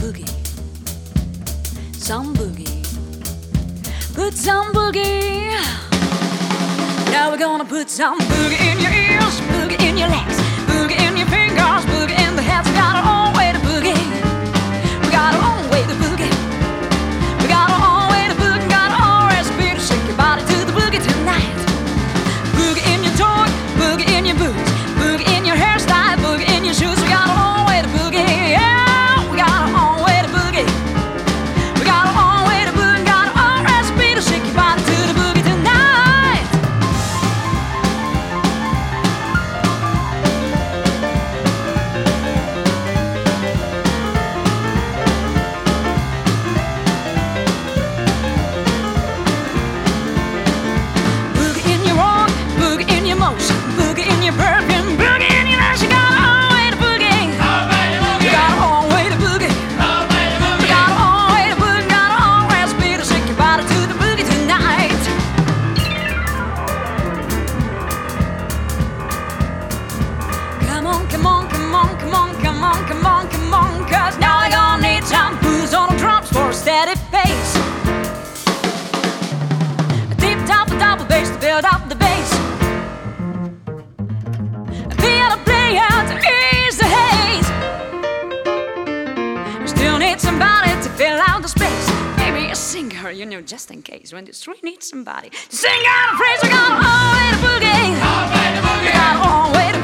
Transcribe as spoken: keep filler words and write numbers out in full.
boogie, some boogie, put some boogie. Now we're gonna put some boogie in your ears, boogie in your legs, boogie in your fingers, boogie in the heads. We got our own way to boogie. We got our own way to boogie. We got our own way to boogie. Got our own recipe to shake your body to the boogie tonight. Boogie in your talk, boogie in your boots, boogie in your hairstyle, boogie in your shoes. We got our own way to boogie. Yeah, we got our own way to boogie. We got our own way to boogie. Got our own recipe to shake your body to the boogie tonight. Boogie in your walk, boogie in your motion, boogie in your perfume, boogie in your dance. You got our own way to boogie. We got our own way to boogie. We got our own way to boogie. Got our own recipe to shake your body to the boogie tonight. Come on, come on, come on, come on, come on, come on, come on, 'cause now we're gonna need some booze on the drums for a steady pace. A deep top, a double bass to build up the bass. A piano player to ease the haze. We still need somebody to fill out the space. Maybe a singer, you know, just in case when the street needs somebody to sing out a praise. We got our own way to boogie. We got our own way to